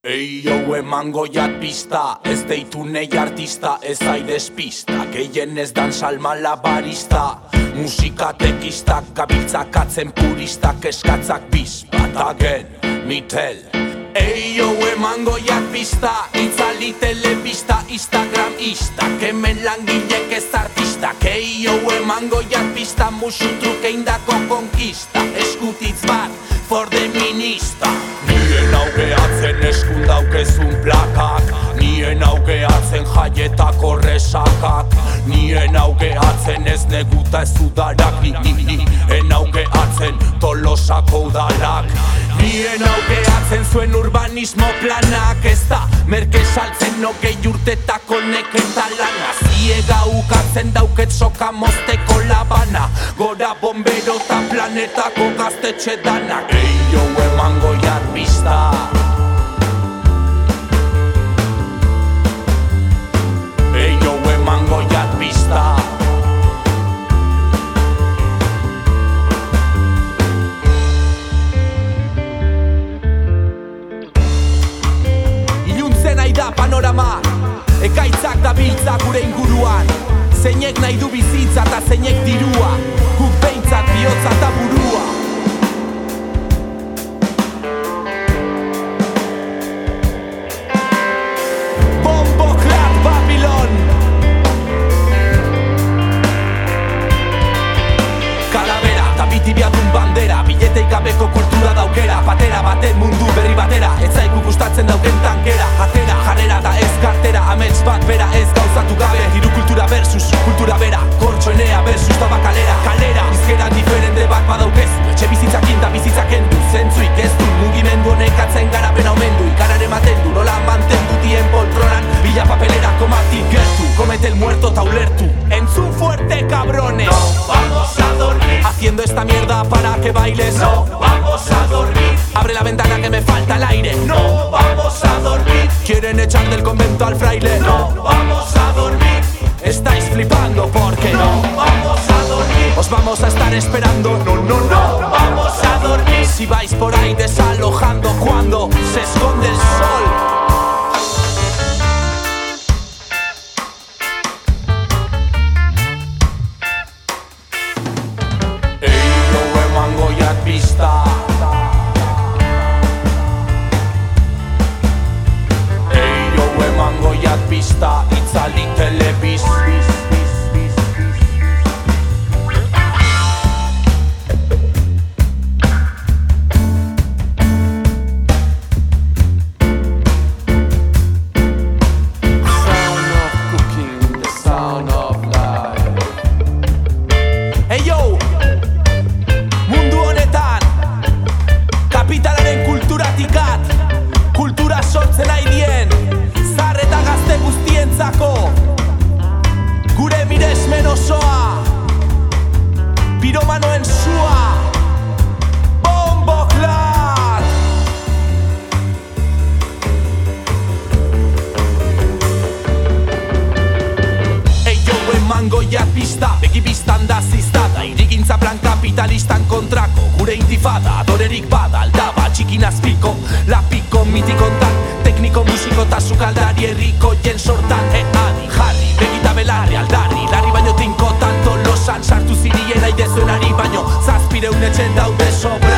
Eio emango jat pista, ez deitu nei artista, ez aidez pista. Gehien ez dan salmala barista, musika tekistak, gabiltzakatzen puristak, eskatzak bizpatagen, mitel. Eio emango jat pista, itzali telebista, Instagram istak, hemen langilek ez artistak. Eio emango jat pista, musu trukeindako konkista, eskutitz bat, for the minista. Nien augeatzen eskun daukezun plakak, nien augeatzen jaietako resakak, nien augeatzen ez neguta ez udarak, nien augeatzen Tolosako udalak, nien augeatzen zuen urbanismo planak, ez da merke saltzen nogei urtetako neketa lana, ziega ukatzen dauket soka mozteko labana, gora bombero eta planetako gaztetxe danak. Eio emango jar pista, eio emango jar pista. Iluntzen nahi da panorama, ekaitzak da biltza gure inguruan, zeinek nahi du bizitza eta zeinek dirua, guk behintzat bihotza eta burua. Tibiadun bandera, bileteik gabeko kultura daukera, batera baten mundu berri batera, ez zaigu gustatzen dauken tankera, atera, jarrera da ez kartera, amets bat bera ez gauzatu gabe, hiru kultura versus kultura bera, kortxoenea versus tabakalera, kalera, izkera diferente bat badaukezu, etxe bizitzakin da bizitzaken du, zentzuik ez du, mugimendu honek atzen garapen aumendu, ikararen maten du, nola mantendu dien poltronan, bila papelera komatik gertu, komete el muerto ta ulertu, entzun fuerte cabrones, no vamos a dormir, haciendo esta mierda para que bailes. No vamos a dormir. Abre la ventana que me falta el aire. No vamos a dormir. Quieren echar del convento al fraile. No vamos a dormir. Estáis flipando porque no vamos a dormir. Os vamos a estar esperando. No, no, no vamos a dormir. Si vais por ahí desalojando cuando se esconde el sol. Pista, eio emango jat pista, itzali telebiz. Sound of cooking, the sound of life. Eio! Mundu honetan, kapitalaren kulturatikat, kultura sortzen nahi dien, zar eta gazte guztientzako, gure miresmen osoa, piromanoen sua, bomboklat! Eio emango jat pista, begi biztan da ziztada, irigintza plan kapitalistan kontrako, gure intifada, adorerik bada, aldaba, txikin azpiko, lapiko, mitikontan, tekniko, musiko eta sukaldari, herriko jen sortan, adi, jarri, begita belarri, aldarri, larri baino tinkotan, Tolosan sartu zirien aidezuen ari baino, zazpireun etxen daude sobra.